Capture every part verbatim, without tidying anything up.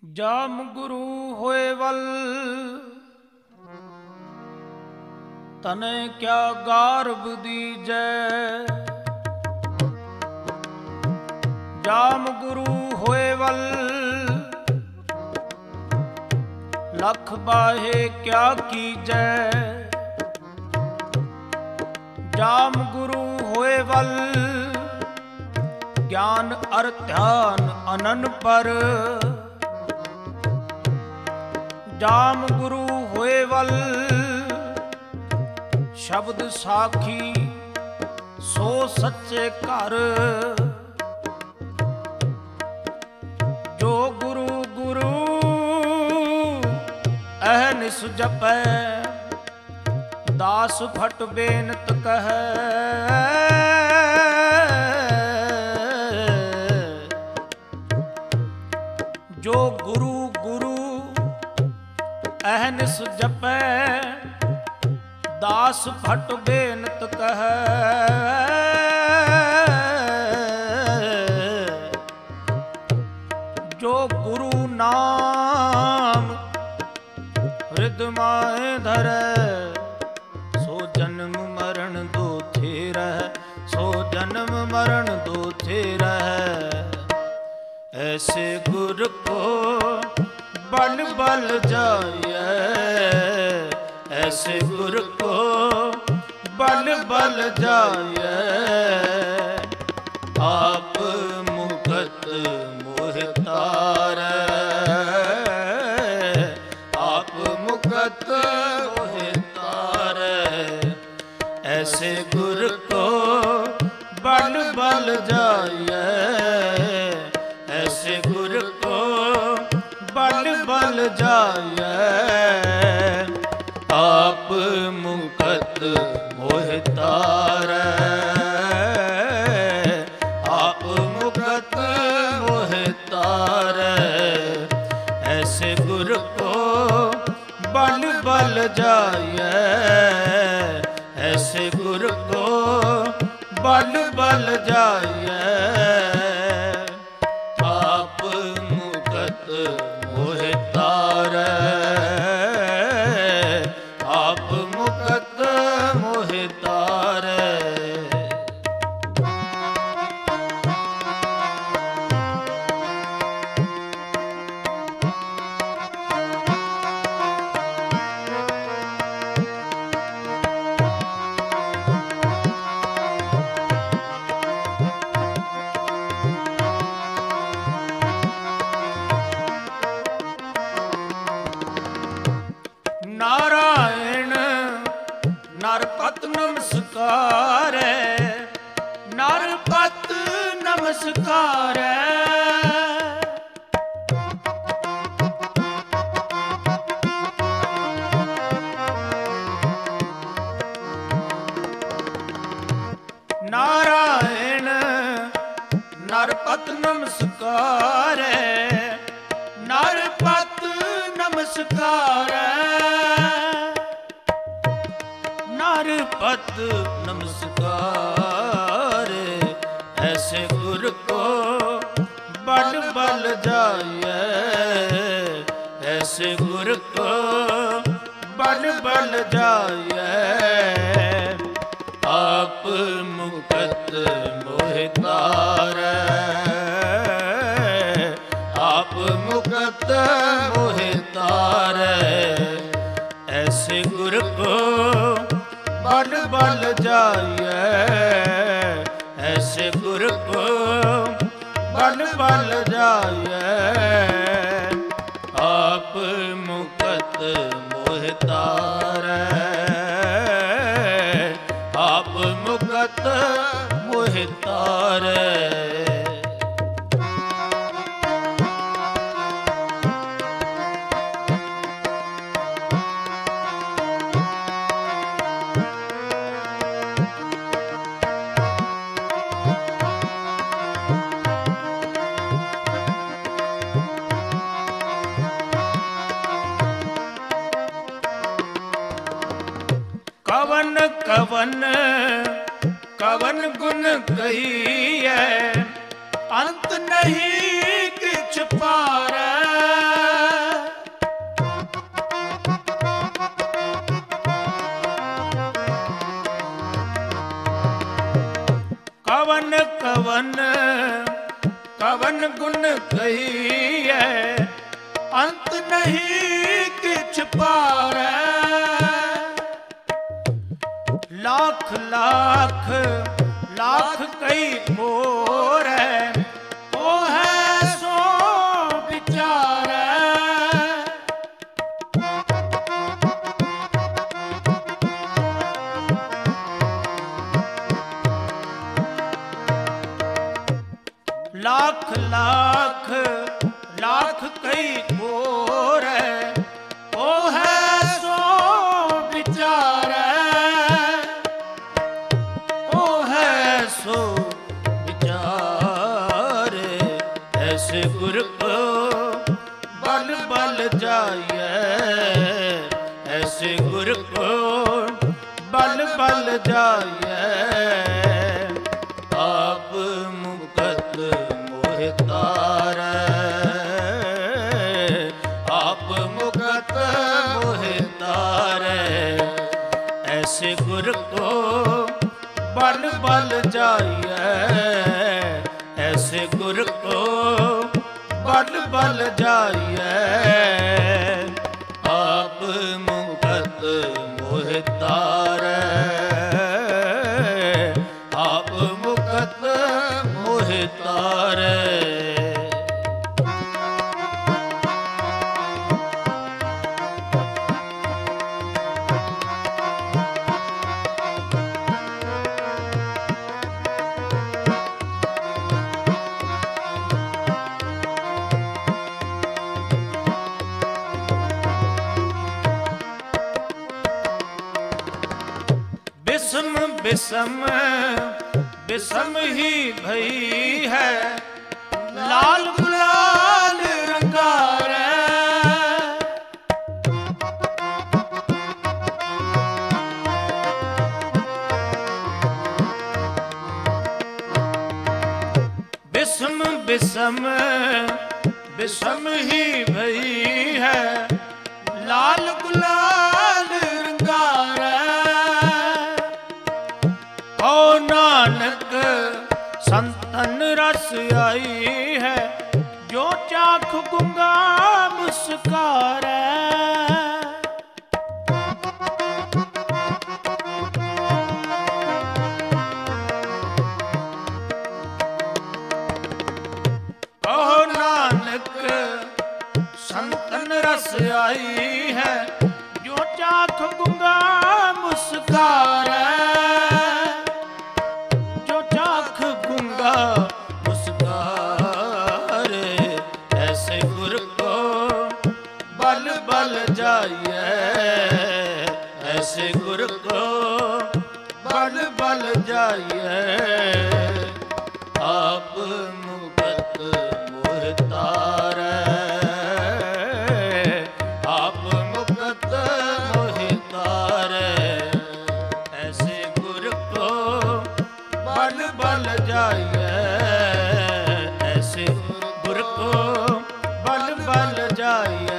ਜਾਮ ਗੁਰੂ ਹੋਏ ਵੱਲ ਤਨੇ ਕਿਆ ਗਾਰਬ ਦੀਜੈ। ਜਾਮ ਗੁਰੂ ਹੋਏ ਵੱਲ ਲਖ ਬਾਹੇ ਕਿਆ ਕੀਜੈ। ਜਾਮ ਗੁਰੂ ਹੋਏ ਵੱਲ ਗਿਆਨ ਅਰ ਧਿਆਨ ਅਨਨ ਪਰ। ਜਾਮ ਗੁਰੂ ਹੋਏ ਵੱਲ ਸ਼ਬਦ ਸਾਖੀ ਸੋ ਸੱਚੇ ਘਰ। ਜੋ ਗੁਰੂ ਗੁਰੂ ਅਹਨਿਸ ਜਪੈ ਦਾਸ ਫਟ ਬੇਨਤ ਕਹੈ। ਜੋ ਗੁਰੂ ਗੁਰੂ ਅਹਨਿਸ ਜਪੈ ਦਾਸ ਫਟ ਬੇਨਤ ਕਹੈ। ਜੋ ਗੁਰੂ ਨਾਮ ਹਿਰਦ ਮਾਹਿ ਧਰੈ ਸੋ ਜਨਮ ਮਰਨ ਦੋਥੇ ਰਹਿ। ਸੋ ਜਨਮ ਮਰਨ ਦੋਥੇ ਰਹਿ। ਐਸੇ ਗੁਰ ਕੋ ਬਲ ਬਲ ਜਾਇਐ। ਐਸੇ ਗੁਰ ਕੋ ਬਲ ਬਲ ਜਾਇਐ। ਆਪ ਮੁਕਤ ਮੋਹ ਤਾਰੈ। ਆਪ ਮੁਕਤ ਮੋਹ ਤਾਰੈ। ਐਸੇ ਗੁਰ ਕੋ ਬਲ ਬਲ ਜਾਇਐ। ਐਸੇ ਗੁਰ ਕੋ ਬਲ ਬਲ ਜਾਇਐ। ਆਪ ਮੁਕਤ ਮੋਹ ਤਾਰੈ। ਆਪ ਮੁਕਤ ਮੋਹ ਤਾਰੈ। ਐਸੇ ਗੁਰ ਕੋ ਬਲ ਬਲ ਜਾਇਐ। ਐਸੇ ਗੁਰ ਕੋ ਬਲ ਬਲ ਜਾਇਐ। ਆਪ ਮੁਕਤ ਮੋਹ ਤਾਰੈ। ਆਪ ਮੁਕਤ ਮੋਹ ਤਾਰੈ। ਨਾਰਾਇਣ ਨਰਪਤ ਨਮਸਕਾਰੈ। ਨਰਪਤ ਨਮਸਕਾਰੈ। ਨਾਰਾਇਣ ਨਰਪਤ ਨਮਸਕਾਰੈ। ਨਰਪਤ ਨਮਸਕਾਰੈ। ਨਰਪਤ ਨਮਸਕਾਰੈ। ਐਸੇ ਗੁਰ ਕੋ ਬਲ ਬਲ ਜਾਇਐ। ਐਸੇ ਗੁਰ ਕੋ ਬਲ ਬਲ ਜਾਇਐ। ਆਪ ਮੁਕਤ ਮੋਹ ਤਾਰੈ। ਆਪ ਮੁਕਤ ਮੋਹ ਤਾਰੈ। ਐਸੇ ਗੁਰ ਕੋ ਬਲ ਬਲ ਜਾਇਐ। ਐਸੇ ਗੁਰ ਕੋ ਬਲ ਬਲ ਜਾਇਐ। ਆਪ ਮੁਕਤ ਮੋਹ ਤਾਰੈ। ਆਪ ਮੁਕਤ ਮੋਹ ਤਾਰੈ। ਕਵਨ ਕਵਨ ਕਵਨ ਗੁਣ ਕਹੀਐ ਅੰਤ ਨਹੀਂ ਕਿਛ ਪਾਰੈ। ਕਵਨ ਗੁਣ ਕਹੀਐ ਅੰਤ ਨਹੀਂ ਕਿਛ ਪਾਰੈ। ਲੱਖ ਲੱਖ ਲੱਖ ਕਈ ਮੋਰੈ ਉਹ ਹੈ ਸੋ ਵਿਚਾਰੈ। ਲੱਖ ਲੱਖ ਲੱਖ ਕਈ ਮੋਰੈ ਉਹ ਹੈ ਸੋ ਵਿਚਾਰੈ। ਉਹ ਹੈ ਸੋ ਵਿਚਾਰੇ ਐਸੇ ਗੁਰ ਕੋ ਬਲ ਬਲ ਜਾਈਐ। ਐਸੇ ਗੁਰ ਕੋ ਬਲ ਬਲ ਜਾਈਐ। ਆਪ ਮੁਕਤ ਮੋਹਿ ਤਾਰੈ। ਆਪ ਮੁਕਤ ਮੋਹਿ ਤਾਰੈ। ਐਸੇ ਗੁਰ ਕੋ ਬਲ ਬਲ ਜਾਈਐ। ਐਸੇ ਗੁਰ ਕੋ ਬਲ ਬਲ ਜਾਈਐ। ਆਪ ਮੁਕਤ ਮੋਹਿ ਤਾਰੈ। ਆਪ ਮੁਕਤ ਮੋਹਿ ਤਾਰੈ। बिसम बिसम बिसम ही भई है लाल गुलाल रंगारै। बिसम बिसम बिसम ही भई है लाल गुलाल रंगारै। ओ नानक संतन रस आई है जो चाख गुंगा मुस्कारै। ओ नानक संतन रस आई है जो चाख गुंगा मुस्कारै। बल बल जाइए ऐसे गुर को बल बल जाइए। आप मुकत मोह तारै। आप मुकत मोह तारै। ऐसे गुर को बल बल जाइए। ऐसे गुर को बल बल जाइए।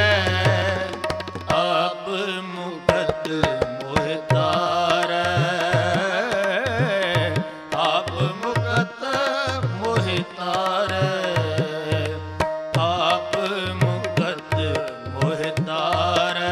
आप मुकत मोह तारै। आप मुकत मोह तारै। आप मुकत मोह तारै।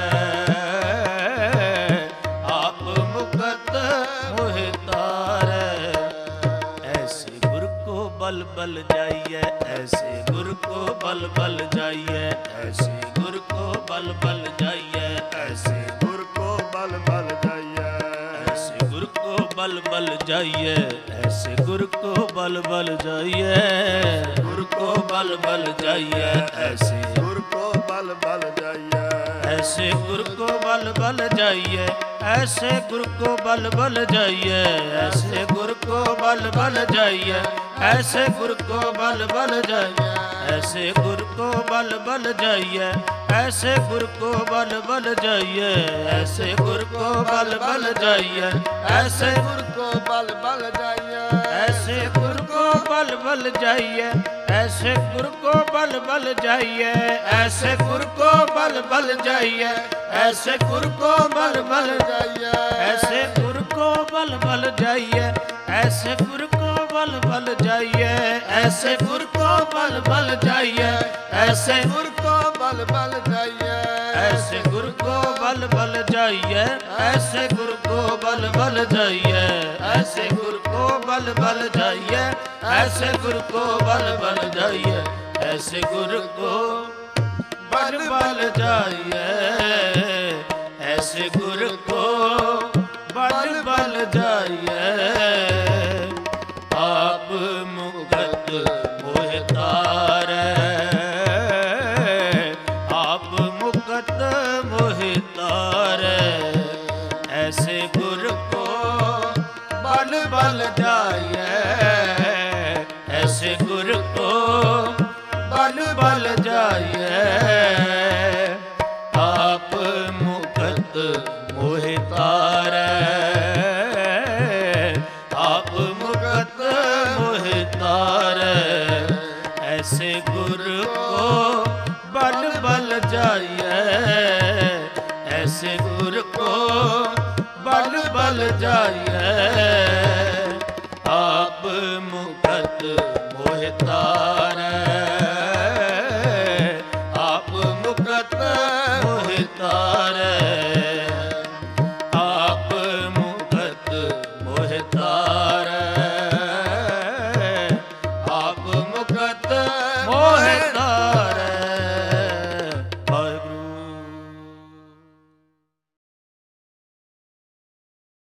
आप मुकत मोह तारै। ऐसे गुर को बल बल जाइए। ऐसे गुर को बल बल जाइए। ऐसे गुर को बल बल जाइए। ऐसे गुर को बल बल जाइए। ऐसे गुर को बल बल जाइए। ऐसे गुर को बल बल जाइए। गुर को बल बल जाइए। ऐसे गुर को बल बल जाइए। ऐसे गुर को बल बल जाइए। ऐसे गुर को बल बल जाइए। ऐसे गुर को बल बल जाइए। ऐसे गुर को बल बल जाइए। ऐसे गुर को बल बल जाइए। ऐसे गुर को बल बल जाइए। ऐसे गुर को बल बल जाइए। ऐसे गुर को बल बल जाइए। ऐसे गुर को बल बल जाइए। ऐसे गुर को बल बल जाइए। ऐसे गुर को बल बल जाइए। ऐसे गुर को बल बल जाइए। ऐसे गुर को बल बल जाइए। ऐसे गुर को बल बल बल जाइए, ऐसे गुर को बल बल जाइए, ऐसे गुर को बल बल जाइए, ऐसे गुर को बल बल जाइए, ऐसे गुर को बल बल जाइए, ऐसे गुर को बल बल जाइए, ऐसे गुर को बल बल जाइए, ऐसे गुर को बल बल जाइए, ऐसे गुर को बल बल जाइए। आप मुकत मोहि तारै, आप मुकत मोहि तारै, ऐसे गुर को बल बल जाइए, ऐसे गुर को बल बल जाइए। आप मुकत मोहि तारै, आप मुकत मोहि तारै, ऐसे गुर को बल बल जाइए, ऐसे गुर को बल बल जाइए। आप मुकत मोहि तारै, आप मुकत मोहि तारै, आप मुकत मोहि तारै,